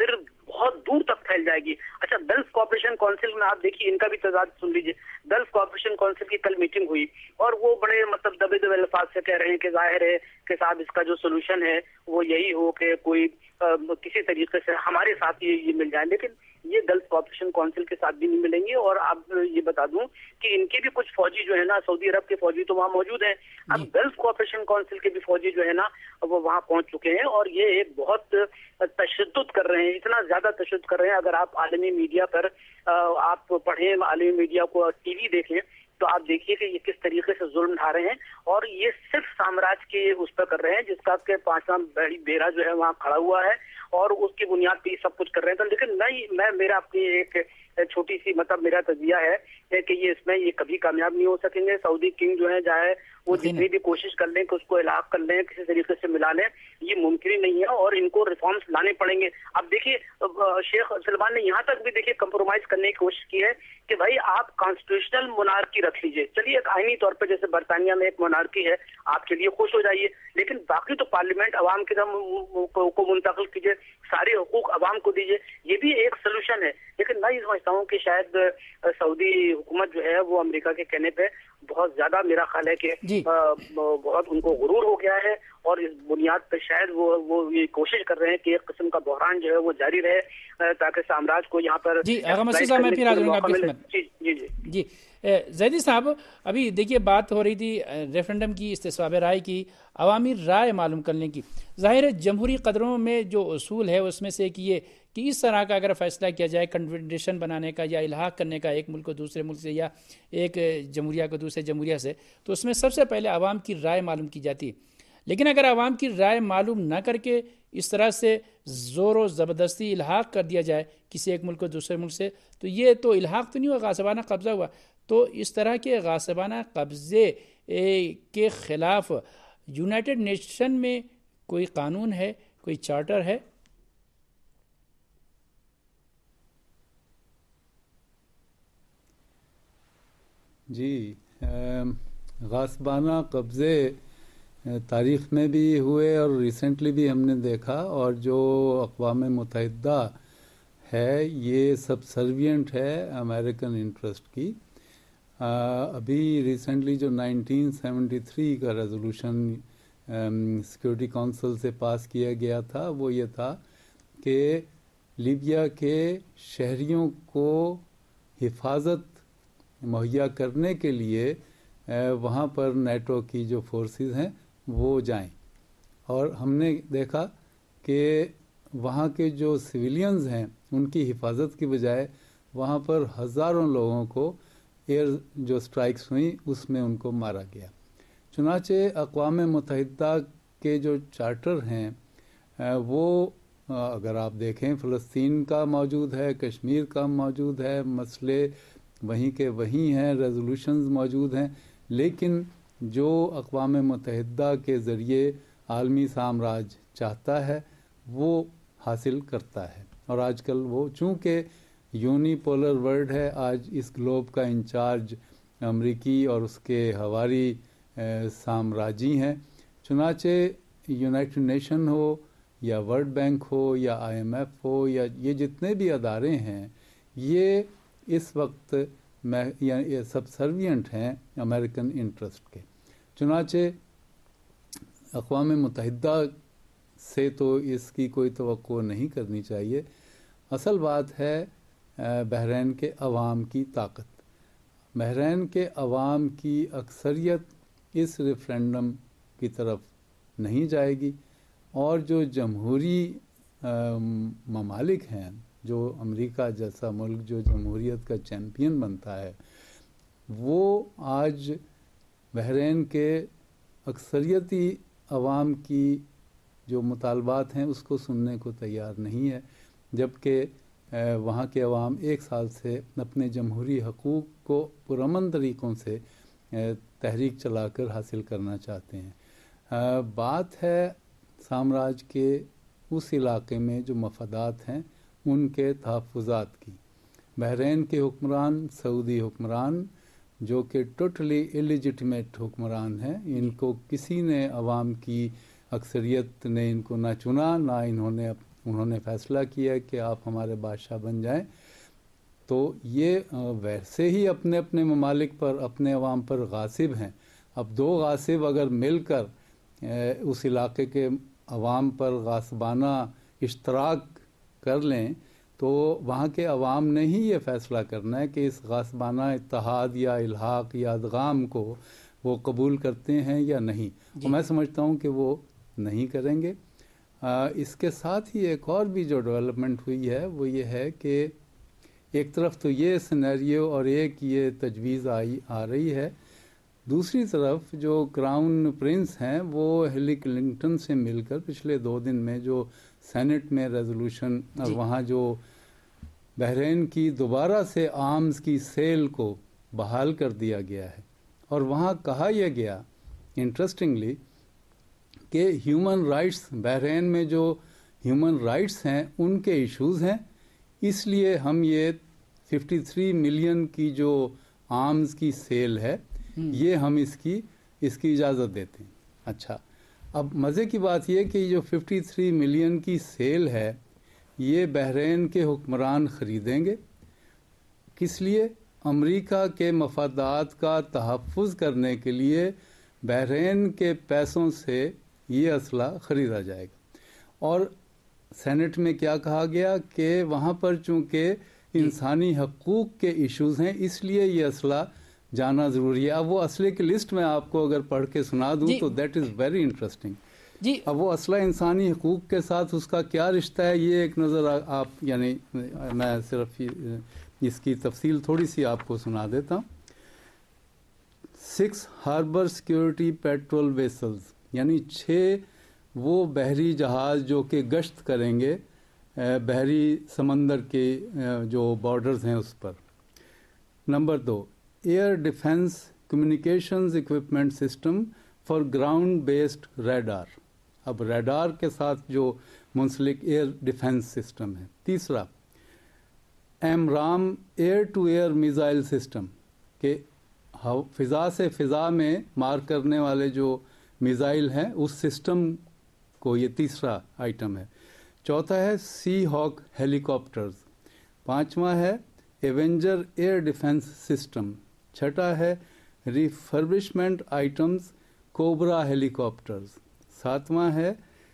Speaker 4: بہت دور تک پھیل جائے گی. اچھا, گلف کوآپریشن کونسل میں آپ دیکھیے ان کا بھی تضاد سن لیجیے. گلف کوآپریشن کونسل کی کل میٹنگ ہوئی اور وہ بڑے مطلب دبے دبے الفاظ سے کہہ رہے ہیں کہ ظاہر ہے کہ صاحب اس کا جو سولوشن ہے وہ یہی ہو کہ کوئی کسی طریقے سے ہمارے ساتھ یہ مل جائے, لیکن یہ گلف کوآپریشن کونسل کے ساتھ بھی نہیں ملیں گے. اور آپ یہ بتا دوں کہ ان کے بھی کچھ فوجی جو ہے نا, سعودی عرب کے فوجی تو وہاں موجود ہیں, اب گلف کوآپریشن کونسل کے بھی فوجی جو ہے نا وہ وہاں پہنچ چکے ہیں اور یہ ایک بہت تشدد کر رہے ہیں, اتنا زیادہ تشدد کر رہے ہیں. اگر آپ عالمی میڈیا پر آپ پڑھیں, عالمی میڈیا کو ٹی وی دیکھیں تو آپ دیکھیے کہ یہ کس طریقے سے ظلم ڈھا رہے ہیں اور یہ صرف سامراج کے اس پہ کر رہے ہیں جس کا کہ پانچواں بیڑا جو ہے وہاں کھڑا ہوا ہے اور اس کی بنیاد پہ یہ سب کچھ کر رہے ہیں. لیکن میں میرا اپنی ایک چھوٹی سی مطلب میرا تجزیہ ہے کہ یہ اس میں یہ کبھی کامیاب نہیں ہو سکیں گے. سعودی کنگ جو ہے چاہے وہ جتنی بھی کوشش کر لیں کہ اس کو الحاق کر لیں, کسی طریقے سے ملا لیں, یہ ممکن ہی نہیں ہے اور ان کو ریفارمز لانے پڑیں گے. اب دیکھیے شیخ سلمان نے یہاں تک بھی دیکھیے کمپرومائز کرنے کی کوشش کی ہے کہ بھائی آپ کانسٹیٹیوشنل مونارکی رکھ لیجئے, چلیے ایک آئینی طور پہ جیسے برطانیہ میں ایک مونارکی ہے آپ کے لیے خوش ہو جائیے, لیکن باقی تو پارلیمنٹ عوام کے کو منتقل کیجئے, سارے حقوق عوام کو دیجئے, یہ بھی ایک سلوشن ہے. لیکن میں یہ سمجھتا ہوں کہ شاید سعودی حکومت جو ہے وہ امریکہ کے کہنے پہ بہت زیادہ میرا خیال ہے کہ بہت ان کو غرور ہو گیا ہے اور اس بنیاد پہ شاید وہ یہ کوشش کر رہے ہیں کہ ایک قسم کا بحران جو ہے وہ جاری رہے تاکہ سامراج کو یہاں پر
Speaker 1: جی جی زیدی صاحب, ابھی دیکھیے بات ہو رہی تھی ریفرنڈم کی, استصواب رائے کی, عوامی رائے معلوم کرنے کی. ظاہر ہے جمہوری قدروں میں جو اصول ہے اس میں سے ایک یہ کہ اس طرح کا اگر فیصلہ کیا جائے کنفیڈریشن بنانے کا یا الحاق کرنے کا ایک ملک کو دوسرے ملک سے یا ایک جمہوریہ کو دوسرے جمہوریہ سے, تو اس میں سب سے پہلے عوام کی رائے معلوم کی جاتی ہے. لیکن اگر عوام کی رائے معلوم نہ کر کے اس طرح سے زور و زبردستی الحاق کر دیا جائے کسی ایک ملک کو دوسرے ملک سے, تو یہ تو الحاق تو نہیں ہوا, غاصبانہ قبضہ ہوا. تو اس طرح کے غاصبانہ قبضے کے خلاف یونائٹڈ نیشن میں کوئی قانون ہے, کوئی چارٹر ہے؟
Speaker 2: جی, غاصبانہ قبضے تاریخ میں بھی ہوئے اور ریسنٹلی بھی ہم نے دیکھا, اور جو اقوام متحدہ ہے یہ سب سروینٹ ہے امریکن انٹرسٹ کی. ابھی ریسنٹلی جو 1973 کا ریزولوشن سیکورٹی کونسل سے پاس کیا گیا تھا وہ یہ تھا کہ لیبیا کے شہریوں کو حفاظت مہیا کرنے کے لیے وہاں پر نیٹو کی جو فورسز ہیں وہ جائیں. اور ہم نے دیکھا کہ وہاں کے جو سویلینز ہیں ان کی حفاظت کی بجائے وہاں پر ہزاروں لوگوں کو ایئر جو سٹرائکس ہوئیں اس میں ان کو مارا گیا. چنانچہ اقوام متحدہ کے جو چارٹر ہیں وہ اگر آپ دیکھیں فلسطین کا موجود ہے, کشمیر کا موجود ہے, مسئلے وہیں کے وہیں ہیں, ریزولوشنز موجود ہیں, لیکن جو اقوام متحدہ کے ذریعے عالمی سامراج چاہتا ہے وہ حاصل کرتا ہے. اور آج کل وہ چونکہ یونی پولر ورلڈ ہے, آج اس گلوب کا انچارج امریکی اور اس کے حوالی سامراجی ہیں. چنانچہ یونائٹڈ نیشن ہو یا ورلڈ بینک ہو یا IMF ہو یا یہ جتنے بھی ادارے ہیں یہ اس وقت یہ سب سروینٹ ہیں امریکن انٹرسٹ کے. چنانچہ اقوام متحدہ سے تو اس کی کوئی توقع نہیں کرنی چاہیے. اصل بات ہے بحرین کے عوام کی طاقت. بحرین کے عوام کی اکثریت اس ریفرینڈم کی طرف نہیں جائے گی, اور جو جمہوری ممالک ہیں, جو امریکہ جیسا ملک جو جمہوریت کا چیمپئن بنتا ہے, وہ آج بحرین کے اکثریتی عوام کی جو مطالبات ہیں اس کو سننے کو تیار نہیں ہے, جبکہ وہاں کے عوام ایک سال سے اپنے جمہوری حقوق کو پرامن طریقوں سے تحریک چلا کر حاصل کرنا چاہتے ہیں. بات ہے سامراج کے اس علاقے میں جو مفادات ہیں ان کے تحفظات کی. بحرین کے حکمران سعودی حکمران جو کہ ٹوٹلی الیجٹمیٹ حکمران ہیں, ان کو کسی نے عوام کی اکثریت نے ان کو نہ چنا, نہ انہوں نے انہوں نے فیصلہ کیا کہ آپ ہمارے بادشاہ بن جائیں، تو یہ ویسے ہی اپنے اپنے ممالک پر اپنے عوام پر غاصب ہیں. اب دو غاصب اگر مل کر اس علاقے کے عوام پر غاصبانہ اشتراک کر لیں تو وہاں کے عوام نے ہی یہ فیصلہ کرنا ہے کہ اس غاصبانہ اتحاد یا الحاق یا ادغام کو وہ قبول کرتے ہیں یا نہیں. اور میں سمجھتا ہوں کہ وہ نہیں کریں گے. اس کے ساتھ ہی ایک اور بھی جو ڈیولپمنٹ ہوئی ہے وہ یہ ہے کہ ایک طرف تو یہ سینیریو اور ایک یہ تجویز آ رہی ہے، دوسری طرف جو کراؤن پرنس ہیں وہ ہیلی کلنٹن سے مل کر پچھلے 2 دن میں جو سینٹ میں ریزولوشن اور وہاں جو بحرین کی دوبارہ سے آرمز کی سیل کو بحال کر دیا گیا ہے، اور وہاں کہا یہ گیا انٹرسٹنگلی کہ ہیومن رائٹس، بحرین میں جو ہیومن رائٹس ہیں ان کے ایشوز ہیں، اس لیے ہم یہ 53 ملین کی جو آرمز کی سیل ہے یہ ہم اس کی اجازت دیتے ہیں. اچھا، اب مزے کی بات یہ کہ جو 53 ملین کی سیل ہے یہ بحرین کے حکمران خریدیں گے. کس لیے؟ امریکہ کے مفادات کا تحفظ کرنے کے لیے بحرین کے پیسوں سے یہ اسلحہ خریدا جائے گا. اور سینٹ میں کیا کہا گیا کہ وہاں پر چونکہ انسانی حقوق کے ایشوز ہیں اس لیے یہ اسلحہ جانا ضروری ہے. اب وہ اسلحے کی لسٹ میں آپ کو اگر پڑھ کے سنا دوں تو دیٹ از ویری انٹرسٹنگ. اب وہ اسلحہ انسانی حقوق کے ساتھ اس کا کیا رشتہ ہے یہ ایک نظر آپ، یعنی میں صرف اس کی تفصیل تھوڑی سی آپ کو سنا دیتا ہوں. 6 ہاربر سیکیورٹی پیٹرول ویسلز، یعنی 6 وہ بحری جہاز جو کہ گشت کریں گے بحری سمندر کے جو بارڈرز ہیں اس پر. Number 2، air defence communications equipment system for ground based radar. اب ریڈار کے ساتھ جو منسلک ایئر ڈیفنس سسٹم ہے. تیسرا، AMRAAM air to air missile system, کہ فضا سے فضا میں مار کرنے والے جو میزائل ہیں اس سسٹم کو، یہ تیسرا آئٹم ہے. چوتھا ہے سی ہاک ہیلی کاپٹرز. پانچواں ہے ایونجر ایئر ڈیفنس سسٹم. چھٹا ہے refurbishment items cobra helicopters. ساتواں ہے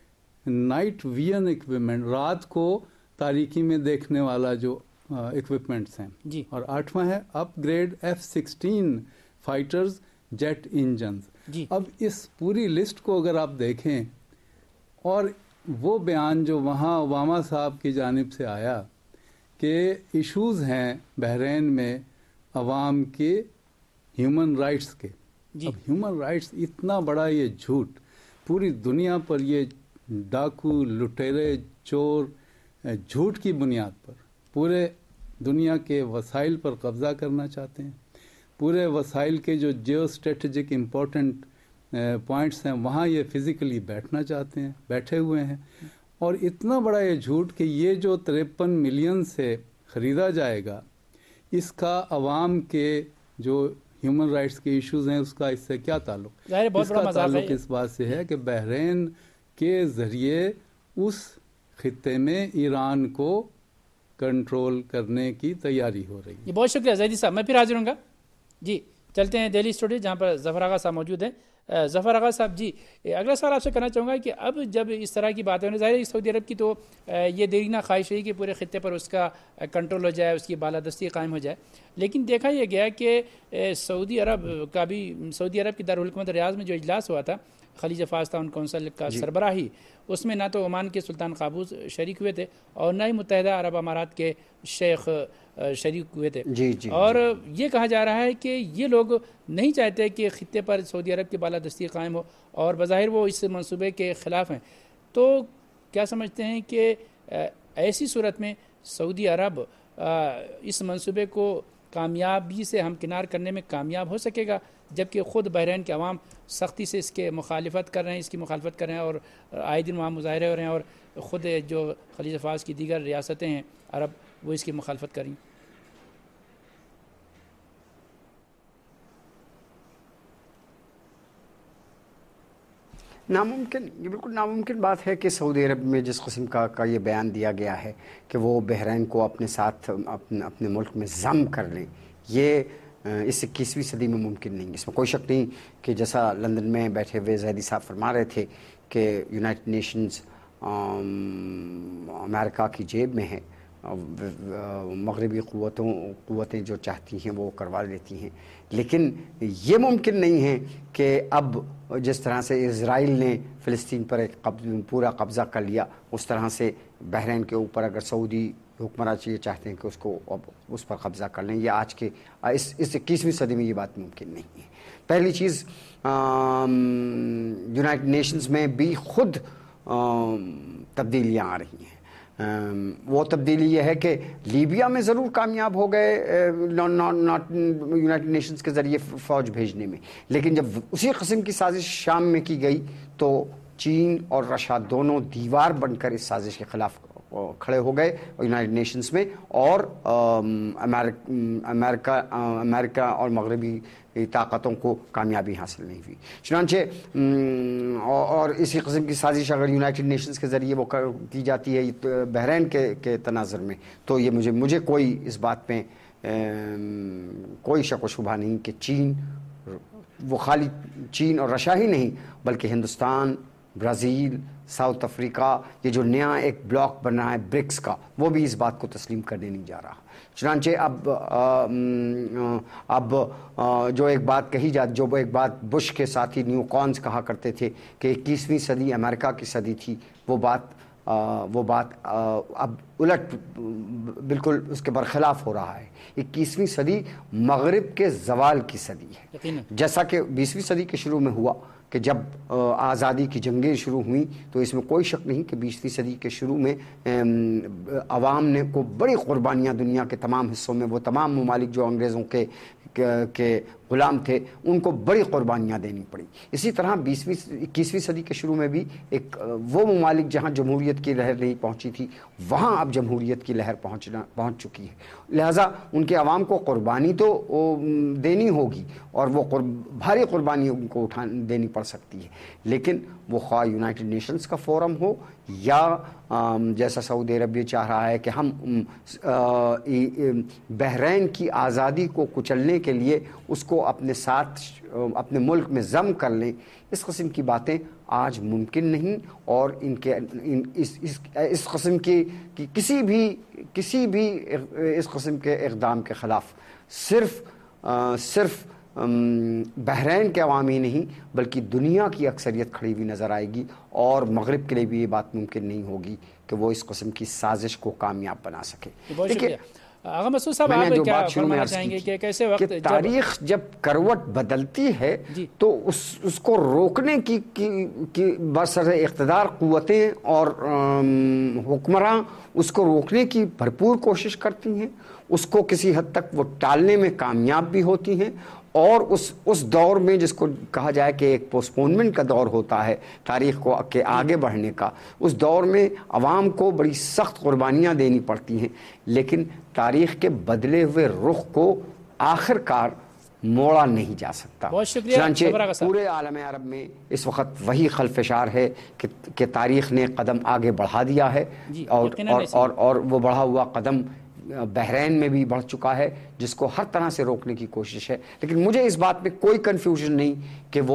Speaker 2: نائٹ ویژن اکوپمنٹ، رات کو تاریکی میں دیکھنے والا جو اکوپمنٹس ہیں. اور آٹھواں ہے upgrade F-16 fighters jet engines. اب اس پوری لسٹ کو اگر آپ دیکھیں اور وہ بیان جو وہاں اوباما صاحب کی جانب سے آیا کہ ایشوز ہیں بحرین میں عوام کے ہیومن رائٹس کے. اب ہیومن رائٹس اتنا بڑا یہ جھوٹ، پوری دنیا پر یہ ڈاکو، لٹیرے، چور جھوٹ کی بنیاد پر پورے دنیا کے وسائل پر قبضہ کرنا چاہتے ہیں. پورے وسائل کے جو جیو اسٹریٹجک امپورٹنٹ پوائنٹس ہیں وہاں یہ فزیکلی بیٹھنا چاہتے ہیں، بیٹھے ہوئے ہیں. اور اتنا بڑا یہ جھوٹ کہ یہ جو 53 ملین سے خریدا جائے گا اس کا عوام کے جو ہیومن رائٹس کے ایشوز ہیں اس کا اس سے کیا تعلق؟ اس کا تعلق اس بات سے ہے کہ بحرین کے ذریعے اس خطے میں ایران کو کنٹرول کرنے کی تیاری ہو رہی ہے.
Speaker 1: بہت شکریہ زیدی صاحب. میں پھر حاضر ہوں گا. جی چلتے ہیں دہلی اسٹوڈیو جہاں پر ظفر آغا صاحب موجود ہیں. ظفر آغا صاحب جی، اگلا سوال آپ سے کرنا چاہوں گا کہ اب جب اس طرح کی باتیں، ظاہر ہے سعودی عرب کی تو یہ دیرینہ خواہش رہی کہ پورے خطے پر اس کا کنٹرول ہو جائے، اس کی بالادستی قائم ہو جائے، لیکن دیکھا یہ گیا کہ سعودی عرب کی دارالحکومت ریاض میں جو اجلاس ہوا تھا خلیج فارس ٹاؤن کونسل کا سربراہی، اس میں نہ تو عمان کے سلطان قابوس شریک ہوئے تھے اور نہ ہی متحدہ عرب امارات کے شیخ شریک ہوئے تھے. اور یہ کہا جا رہا ہے کہ یہ لوگ نہیں چاہتے کہ خطے پر سعودی عرب کی بالادستی قائم ہو اور بظاہر وہ اس منصوبے کے خلاف ہیں. تو کیا سمجھتے ہیں کہ ایسی صورت میں سعودی عرب اس منصوبے کو کامیابی سے ہمکنار کرنے میں کامیاب ہو سکے گا، جبکہ خود بحرین کے عوام سختی سے اس کی مخالفت کر رہے ہیں اور آئے دن وہاں مظاہرے ہو رہے ہیں اور خود جو خلیج فارس کی دیگر ریاستیں ہیں عرب وہ اس کی مخالفت کریں؟
Speaker 3: ناممکن، یہ بالکل ناممکن بات ہے کہ سعودی عرب میں جس قسم کا یہ بیان دیا گیا ہے کہ وہ بحرین کو اپنے ساتھ اپنے ملک میں ضم کر لیں، یہ اس 21ویں صدی میں ممکن نہیں۔ اس میں کوئی شک نہیں کہ جیسا لندن میں بیٹھے ہوئے زیدی صاحب فرما رہے تھے کہ یونائٹڈ نیشنز امریکہ کی جیب میں ہے، مغربی قوتیں جو چاہتی ہیں وہ کروا لیتی ہیں، لیکن یہ ممکن نہیں ہے کہ اب جس طرح سے اسرائیل نے فلسطین پر ایک پورا قبضہ کر لیا، اس طرح سے بحرین کے اوپر اگر سعودی حکمراں یہ چاہتے ہیں کہ اس کو اب اس پر قبضہ کر لیں، یہ آج کے اس 21ویں صدی میں یہ بات ممکن نہیں ہے۔ پہلی چیز، یونائٹڈ نیشنز میں بھی خود تبدیلیاں آ رہی ہیں۔ وہ تبدیلی یہ ہے کہ لیبیا میں ضرور کامیاب ہو گئے یونائٹڈ نیشنز کے ذریعے فوج بھیجنے میں، لیکن جب اسی قسم کی سازش شام میں کی گئی تو چین اور رشیا دونوں دیوار بن کر اس سازش کے خلاف کھڑے ہو گئے یونائٹڈ نیشنز میں، اور امریکہ اور مغربی طاقتوں کو کامیابی حاصل نہیں ہوئی۔ چنانچہ اور اسی قسم کی سازش اگر یونائٹڈ نیشنز کے ذریعے وہ کی جاتی ہے بحرین کے تناظر میں، تو یہ مجھے کوئی اس بات پہ کوئی شک و شبہ نہیں کہ چین، وہ خالی چین اور رشیا ہی نہیں بلکہ ہندوستان، برازیل، ساؤتھ افریقہ، یہ جو نیا ایک بلاک بن رہا ہے برکس کا، وہ بھی اس بات کو تسلیم کرنے نہیں جا رہا۔ چنانچہ اب جو ایک بات کہی جاتی، جو ایک بات بش کے ساتھی نیو کونز کہا کرتے تھے کہ 21ویں صدی امریکہ کی صدی تھی، وہ بات اب الٹ بالکل اس کے برخلاف ہو رہا ہے۔ 21ویں صدی مغرب کے زوال کی صدی ہے، جیسا کہ 20ویں صدی کے شروع میں ہوا کہ جب آزادی کی جنگیں شروع ہوئیں، تو اس میں کوئی شک نہیں کہ 20ویں صدی کے شروع میں عوام نے کو بڑی قربانیاں دنیا کے تمام حصوں میں، وہ تمام ممالک جو انگریزوں کے غلام تھے، ان کو بڑی قربانیاں دینی پڑی۔ اسی طرح 21ویں صدی کے شروع میں بھی وہ ممالک جہاں جمہوریت کی لہر نہیں پہنچی تھی، وہاں اب جمہوریت کی لہر پہنچ چکی ہے، لہٰذا ان کے عوام کو قربانی تو دینی ہوگی، اور وہ بھاری قربانی ان کو دینی پڑ سکتی ہے، لیکن وہ خواہ یونائٹڈ نیشنز کا فورم ہو یا جیسا سعودی عرب یہ چاہ رہا ہے کہ ہم بحرین کی آزادی کو کچلنے کے لیے اس کو اپنے ساتھ اپنے ملک میں ضم کر لیں، اس قسم کی باتیں آج ممکن نہیں، اور اس قسم کی کسی بھی اس قسم کے اقدام کے خلاف صرف بحرین کے عوامی نہیں بلکہ دنیا کی اکثریت کھڑی ہوئی نظر آئے گی، اور مغرب کے لیے بھی یہ بات ممکن نہیں ہوگی کہ وہ اس قسم کی سازش کو کامیاب بنا سکے۔
Speaker 1: دیکھیے آغا مسعود صاحب، آپ کیا فرمانا چاہیں گے کہ کیسے وقت
Speaker 3: کہ تاریخ جب کروٹ بدلتی ہے تو اس کو روکنے کی برسر اقتدار قوتیں اور حکمراں اس کو روکنے کی بھرپور کوشش کرتی ہیں، اس کو کسی حد تک وہ ٹالنے میں کامیاب بھی ہوتی ہیں، اور اس دور میں جس کو کہا جائے کہ ایک پوسٹپونمنٹ کا دور ہوتا ہے تاریخ کو کے آگے بڑھنے کا، اس دور میں عوام کو بڑی سخت قربانیاں دینی پڑتی ہیں، لیکن تاریخ کے بدلے ہوئے رخ کو آخر کار موڑا نہیں جا سکتا۔
Speaker 1: بہت شکریہ۔
Speaker 3: چنانچہ پورے عالم عرب میں اس وقت وہی خلفشار ہے کہ تاریخ نے قدم آگے بڑھا دیا ہے، اور وہ بڑھا ہوا قدم بحرین میں بھی بڑھ چکا ہے، جس کو ہر طرح سے روکنے کی کوشش ہے، لیکن مجھے اس بات میں کوئی کنفیوژن نہیں کہ وہ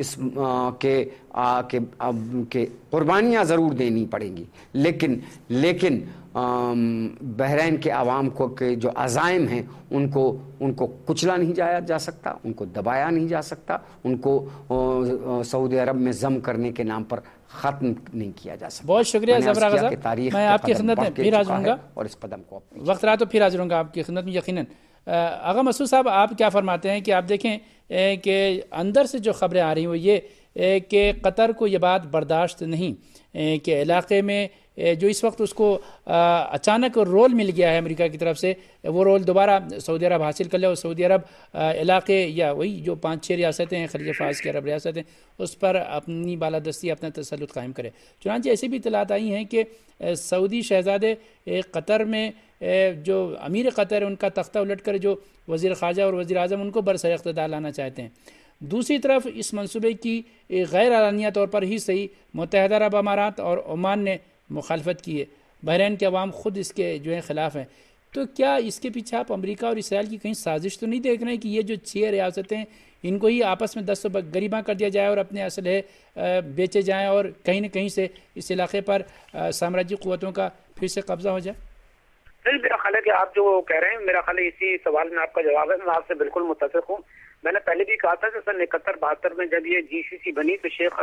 Speaker 3: کہ قربانیاں ضرور دینی پڑیں گی، لیکن بحرین کے عوام کو کے جو عزائم ہیں ان کو کچلا نہیں جا سکتا، ان کو دبایا نہیں جا سکتا، ان کو سعودی عرب میں ضم کرنے کے نام پر ختم نہیں کیا جا سکتا۔
Speaker 1: بہت شکریہ ظفر آغا صاحب، میں آپ کی خدمت میں پھر حاضر ہوں گا،
Speaker 3: اور اس قدم کو
Speaker 1: وقت رہا تو پھر حاضر ہوں گا آپ کی خدمت میں یقیناً۔ آغا مسعود صاحب، آپ کیا فرماتے ہیں کہ آپ دیکھیں کہ اندر سے جو خبریں آ رہی ہیں وہ یہ کہ قطر کو یہ بات برداشت نہیں کہ علاقے میں جو اس وقت اس کو اچانک رول مل گیا ہے امریکہ کی طرف سے، وہ رول دوبارہ سعودی عرب حاصل کر لے، اور سعودی عرب علاقے یا وہی جو 5-6 ریاستیں ہیں خلیج فارس کی عرب ریاستیں، اس پر اپنی بالادستی اپنا تسلط قائم کرے۔ چنانچہ ایسی بھی اطلاعات آئی ہیں کہ سعودی شہزادے قطر میں جو امیر قطر ہے ان کا تختہ الٹ کر جو وزیر خارجہ اور وزیر اعظم ان کو برسر اقتدار لانا چاہتے ہیں۔ دوسری طرف اس منصوبے کی غیر اعلانیہ طور پر ہی صحیح متحدہ عرب امارات اور عمان نے مخالفت کی ہے، بحرین کے عوام خود اس کے جو ہے خلاف ہیں. تو کیا اس کے پیچھے آپ امریکہ اور اسرائیل کی کہیں سازش تو نہیں دیکھ رہے ہیں کہ یہ جو 6 ریاستیں ان کو ہی آپس میں دست و گریباں کر دیا جائے اور اپنے اسلحے بیچے جائیں اور کہیں نہ کہیں سے اس علاقے پر سامراجی قوتوں کا پھر سے قبضہ ہو جائے؟
Speaker 4: نہیں، میرا خیال ہے کہ آپ جو کہہ رہے ہیں، میرا خیال ہے اسی سوال میں آپ کا جواب ہے. میں آپ سے بالکل متفق ہوں. میں نے پہلے بھی کہا تھا کہ سن 71-72 میں جب یہ GCC بنی تو شیخ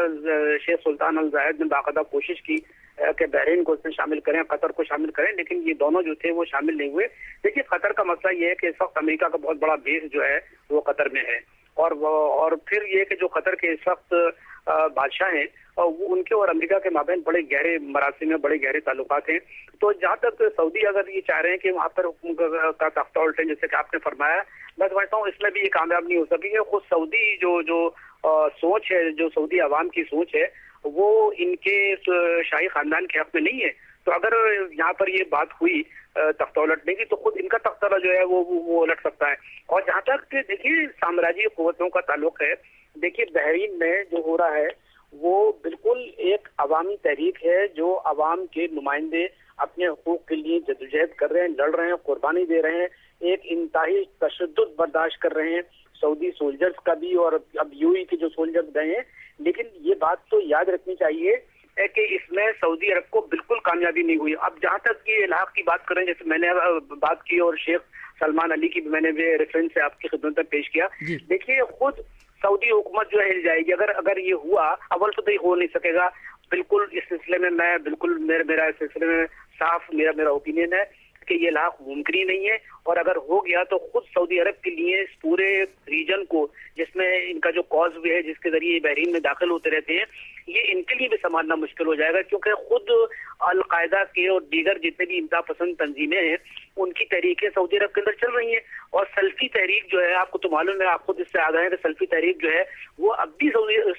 Speaker 4: سلطان الزائد نے باقاعدہ کوشش کی کہ بحرین کو اس میں شامل کریں، قطر کو شامل کریں، لیکن یہ دونوں جو تھے وہ شامل نہیں ہوئے. دیکھیے، قطر کا مسئلہ یہ ہے کہ اس وقت امریکہ کا بہت بڑا بیس جو ہے وہ قطر میں ہے، اور پھر یہ کہ جو قطر کے اس وقت بادشاہ ہیں وہ ان کے اور امریکہ کے مابین بڑے گہرے مراسم میں بڑے گہرے تعلقات ہیں. تو جہاں تک سعودی اگر یہ چاہ رہے ہیں کہ وہاں پر حکم کا تختہ الٹیں جیسے کہ آپ نے فرمایا، میں سمجھتا ہوں اس میں بھی یہ کامیاب نہیں ہو سکے گی. خود سعودی جو سوچ ہے، جو سعودی عوام کی سوچ ہے، وہ ان کے شاہی خاندان کے حق میں نہیں ہے. تو اگر یہاں پر یہ بات ہوئی تختہ الٹنے کی تو خود ان کا تختہ جو ہے وہ الٹ سکتا ہے. اور جہاں تک دیکھیے سامراجی قوتوں کا تعلق ہے، دیکھیے بحرین میں جو ہو رہا ہے وہ بالکل ایک عوامی تحریک ہے، جو عوام کے نمائندے اپنے حقوق کے لیے جدوجہد کر رہے ہیں، لڑ رہے ہیں، قربانی دے رہے ہیں، ایک انتہائی تشدد برداشت کر رہے ہیں سعودی سولجرز کا بھی اور اب UAE کے جو سولجرز گئے ہیں. لیکن یہ بات تو یاد رکھنی چاہیے کہ اس میں سعودی عرب کو بالکل کامیابی نہیں ہوئی. اب جہاں تک یہ الحاق کی بات کریں، جیسے میں نے بات کی اور شیخ سلمان علی کی بھی میں نے ریفرنس سے آپ کی خدمت میں پیش کیا. دیکھیے خود سعودی حکومت جو ہے ہل جائے گی اگر یہ ہوا. اول تو ہو نہیں سکے گا بالکل. اس سلسلے میں میں بالکل میرا اس سلسلے میں صاف میرا اوپینین ہے کہ یہ لاحق ممکن ہی نہیں ہے. اور اگر ہو گیا تو خود سعودی عرب کے لیے اس پورے ریجن کو، جس میں ان کا جو کاز بھی ہے جس کے ذریعے بحرین میں داخل ہوتے رہتے ہیں، یہ ان کے لیے بھی سنبھالنا مشکل ہو جائے گا. کیونکہ خود القاعدہ کے اور دیگر جتنے بھی انتہا پسند تنظیمیں ہیں ان کی تحریکیں سعودی عرب کے اندر چل رہی ہیں. اور سلفی تحریک جو ہے، آپ کو تو معلوم ہے، آپ خود اس سے آگاہ ہیں کہ سلفی تحریک جو ہے وہ اب بھی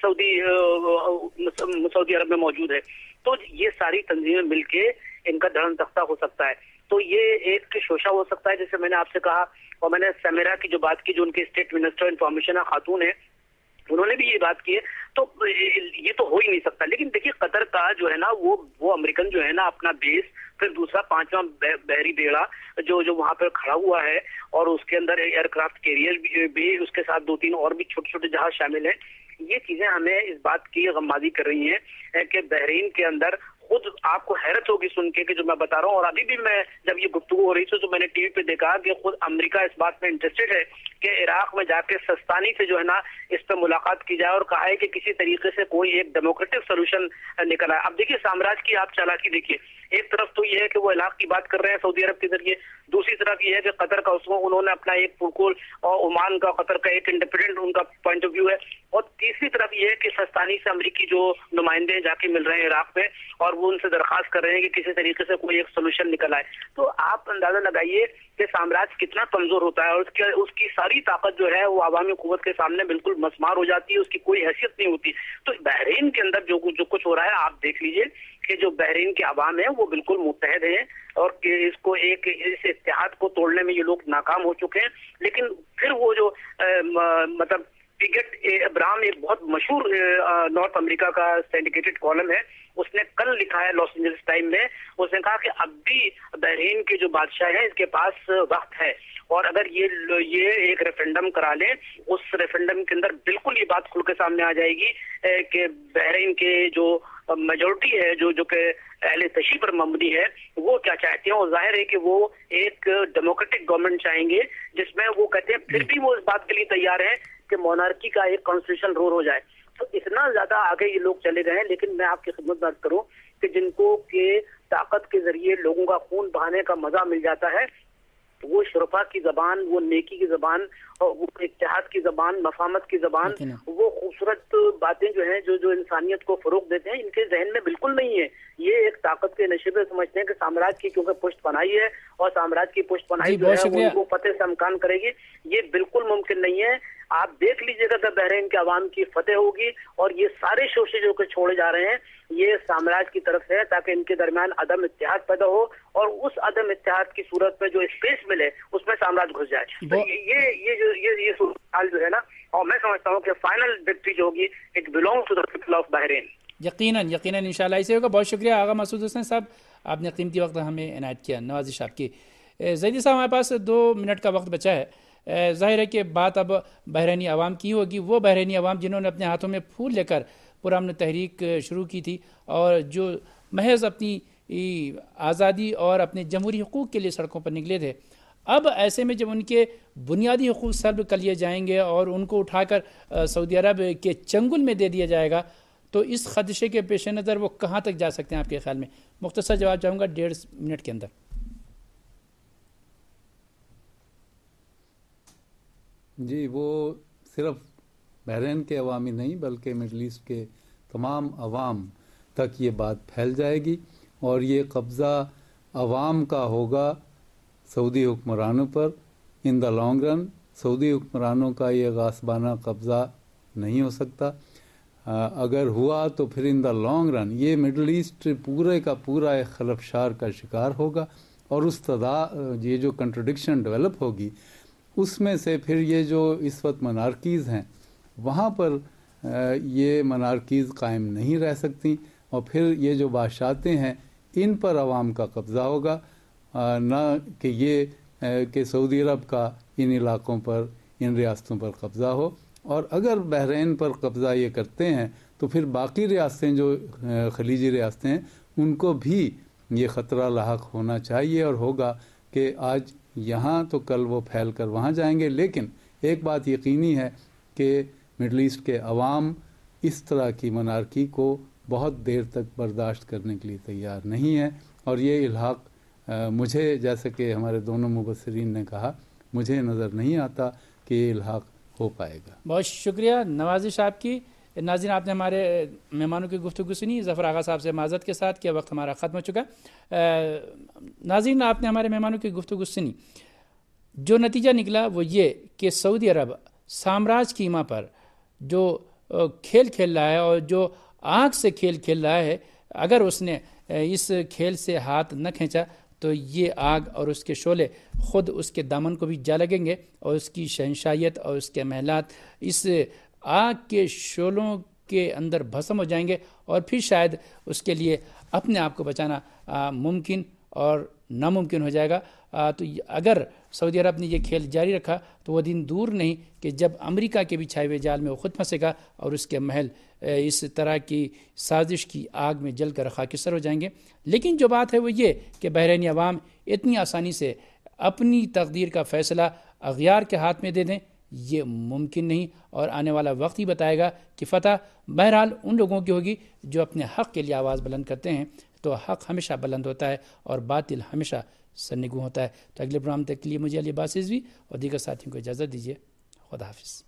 Speaker 4: سعودی عرب میں موجود ہے. تو یہ ساری تنظیمیں مل کے ان کا دھڑن تختہ ہو سکتا ہے. تو یہ ایک شوشہ ہو سکتا ہے. جیسے میں نے آپ سے کہا، اور میں نے سمیرا کی جو بات کی، جو ان کے اسٹیٹ منسٹر انفارمیشن خاتون ہے، انہوں نے بھی یہ بات کی ہے. تو یہ تو ہو ہی نہیں سکتا. لیکن دیکھیے قطر کا جو ہے نا وہ امریکن جو ہے نا اپنا بیس، پھر دوسرا 5واں بحری بیڑا جو وہاں پہ کھڑا ہوا ہے، اور اس کے اندر ایئر کرافٹ کیریئر بھی، اس کے ساتھ 2-3 اور بھی چھوٹے چھوٹے جہاز شامل ہیں. یہ چیزیں ہمیں اس بات کی غمازی کر رہی ہیں کہ بحرین کے اندر خود آپ کو حیرت ہوگی سن کے کہ جو میں بتا رہا ہوں. اور ابھی بھی میں جب یہ گفتگو ہو رہی تھی تو میں نے ٹی وی پہ دیکھا کہ خود امریکہ اس بات میں انٹرسٹڈ ہے کہ عراق میں جا کے سستانی سے جو ہے نا اس پہ ملاقات کی جائے، اور کہا ہے کہ کسی طریقے سے کوئی ایک ڈیموکریٹک سولوشن نکل آئے. اب دیکھیے سامراج کی آپ چالاکی دیکھیے. ایک طرف تو یہ ہے کہ وہ علاق کی بات کر رہے ہیں سعودی عرب کے ذریعے، دوسری طرف یہ ہے کہ قطر کا انہوں نے اپنا ایک پرکول، اور عمان کا قطر کا ایک انڈیپینڈنٹ ان کا پوائنٹ آف ویو ہے، اور تیسری طرف یہ ہے کہ سستانی سے امریکی جو نمائندے جا کے مل رہے ہیں عراق میں، اور وہ ان سے درخواست کر رہے ہیں کہ کسی طریقے سے کوئی ایک سولوشن نکل آئے. تو آپ اندازہ لگائیے کہ سامراج کتنا کمزور ہوتا ہے، اور اس کی ساری طاقت جو ہے وہ عوامی قوت کے سامنے بالکل مسمار ہو جاتی ہے، اس کی کوئی حیثیت نہیں ہوتی. تو بحرین کے اندر جو کچھ ہو رہا ہے، آپ دیکھ لیجئے کہ جو بحرین کے عوام ہیں وہ بالکل متحد ہیں، اور کہ اس اتحاد کو توڑنے میں یہ لوگ ناکام ہو چکے ہیں. لیکن پھر وہ جو مطلب پیگٹ ابراہم، ایک بہت مشہور نارتھ امریکہ کا سینڈیکیٹڈ کالم ہے، اس نے کل لکھا ہے لاس اینجلس ٹائم میں. اس نے کہا کہ اب بھی بحرین کے جو بادشاہ ہیں اس کے پاس وقت ہے، اور اگر یہ ایک ریفرنڈم کرا لیں، اس ریفرنڈم کے اندر بالکل یہ بات کھل کے سامنے آ جائے گی کہ بحرین کے جو میجورٹی ہے جو کہ اہل تشیع پر مبنی ہے، وہ کیا چاہتے ہیں. اور ظاہر ہے کہ وہ ایک ڈیموکریٹک گورنمنٹ چاہیں گے، جس میں وہ کہتے ہیں پھر بھی وہ اس بات کے لیے تیار ہیں کہ مونارکی کا ایک کانسٹیٹیوشن رول ہو جائے. تو اتنا زیادہ آگے یہ لوگ چلے گئے ہیں. لیکن میں آپ کی خدمت بات کروں کہ جن کو کہ طاقت کے ذریعے لوگوں کا خون بہانے کا مزہ مل جاتا ہے، وہ شرفا کی زبان، وہ نیکی کی زبان، وہ اتحاد کی زبان، مفاہمت کی زبان، وہ خوبصورت باتیں جو ہیں جو انسانیت کو فروغ دیتے ہیں، ان کے ذہن میں بالکل نہیں ہے. یہ ایک طاقت کے نشے پہ سمجھتے ہیں کہ سامراج کی کیونکہ پشت پناہی ہے، اور سامراج کی پشت پناہی جو ہے وہ ان کو فتح سے امکان کرے گی. یہ بالکل ممکن نہیں ہے. آپ دیکھ لیجئے گا کہ بحرین کے عوام کی فتح ہوگی، اور یہ سارے شوشے جو کہ چھوڑے جا رہے ہیں یہ سامراج کی طرف ہے تاکہ ان کے درمیان عدم اتحاد پیدا ہو اور اس عدم اتحاد کی صورت میں جو اسپیس ملے اس میں سامراج گھس جائے. تو یہ صورتحال جو ہے نا، اور میں سمجھتا ہوں کہ فائنل وکٹری جو ہوگی it belongs to the people of Bahrain.
Speaker 1: یقیناً انشاءاللہ ایسے ہوگا. بہت شکریہ آغا مسعود حسین صاحب، آپ نے قیمتی وقت ہمیں عنایت کیا. نوازش آپ کی. زیدی صاحب ہمارے پاس 2 منٹ کا وقت بچا ہے. ظاہر ہے کہ بات اب بحرینی عوام کی ہوگی، وہ بحرینی عوام جنہوں نے اپنے ہاتھوں میں پھول لے کر پرامن تحریک شروع کی تھی اور جو محض اپنی آزادی اور اپنے جمہوری حقوق کے لیے سڑکوں پر نکلے تھے. اب ایسے میں جب ان کے بنیادی حقوق سلب کر لیے جائیں گے اور ان کو اٹھا کر سعودی عرب کے چنگل میں دے دیا جائے گا تو اس خدشے کے پیش نظر وہ کہاں تک جا سکتے ہیں آپ کے خیال میں؟ مختصر جواب چاہوں گا 1.5 منٹ کے اندر.
Speaker 2: جی، وہ صرف بحرین کے عوامی نہیں بلکہ مڈل ایسٹ کے تمام عوام تک یہ بات پھیل جائے گی اور یہ قبضہ عوام کا ہوگا سعودی حکمرانوں پر. ان دا لانگ رن سعودی حکمرانوں کا یہ غاصبانہ قبضہ نہیں ہو سکتا. اگر ہوا تو پھر ان دا لانگ رن یہ مڈل ایسٹ پورے کا پورا ایک خلفشار کا شکار ہوگا اور اس یہ جو کنٹرڈکشن ڈیولپ ہوگی اس میں سے پھر یہ جو اس وقت منارکیز ہیں وہاں پر یہ منارکیز قائم نہیں رہ سکتی اور پھر یہ جو بادشاہتیں ہیں ان پر عوام کا قبضہ ہوگا، نہ کہ یہ کہ سعودی عرب کا ان علاقوں پر ان ریاستوں پر قبضہ ہو. اور اگر بحرین پر قبضہ یہ کرتے ہیں تو پھر باقی ریاستیں جو خلیجی ریاستیں ہیں ان کو بھی یہ خطرہ لاحق ہونا چاہیے اور ہوگا کہ آج یہاں تو کل وہ پھیل کر وہاں جائیں گے. لیکن ایک بات یقینی ہے کہ مڈل ایسٹ کے عوام اس طرح کی منارکی کو بہت دیر تک برداشت کرنے کے لیے تیار نہیں ہے اور یہ الحاق مجھے جیسے کہ ہمارے دونوں مبصرین نے کہا مجھے نظر نہیں آتا کہ یہ الحاق ہو پائے گا.
Speaker 1: بہت شکریہ نوازش آپ کی. ناظرین آپ نے ہمارے مہمانوں کی گفتگو سنی. ظفر آغا صاحب سے معذرت کے ساتھ کہ وقت ہمارا ختم ہو چکا. ناظرین آپ نے ہمارے مہمانوں کی گفتگو سنی. جو نتیجہ نکلا وہ یہ کہ سعودی عرب سامراج کی ماں پر جو کھیل کھیل رہا ہے اور جو آگ سے کھیل کھیل رہا ہے، اگر اس نے اس کھیل سے ہاتھ نہ کھینچا تو یہ آگ اور اس کے شعلے خود اس کے دامن کو بھی جا لگیں گے اور اس کی شہنشاہیت اور اس کے محلات اس آگ کے شعلوں کے اندر بھسم ہو جائیں گے اور پھر شاید اس کے لیے اپنے آپ کو بچانا ممکن اور ناممکن ہو جائے گا. تو اگر سعودی عرب نے یہ کھیل جاری رکھا تو وہ دن دور نہیں کہ جب امریکہ کے بھی چھائے ہوئے جال میں وہ خود پھنسے گا اور اس کے محل اس طرح کی سازش کی آگ میں جل کر خاکستر ہو جائیں گے. لیکن جو بات ہے وہ یہ کہ بحرینی عوام اتنی آسانی سے اپنی تقدیر کا فیصلہ اغیار کے ہاتھ میں دے دیں یہ ممکن نہیں اور آنے والا وقت ہی بتائے گا کہ فتح بہرحال ان لوگوں کی ہوگی جو اپنے حق کے لیے آواز بلند کرتے ہیں. تو حق ہمیشہ بلند ہوتا ہے اور باطل ہمیشہ سرنگوں ہوتا ہے. تو اگلے پروگرام تک کے لیے مجھے علی عباس رضوی اور دیگر ساتھیوں کو اجازت دیجیے. خدا حافظ.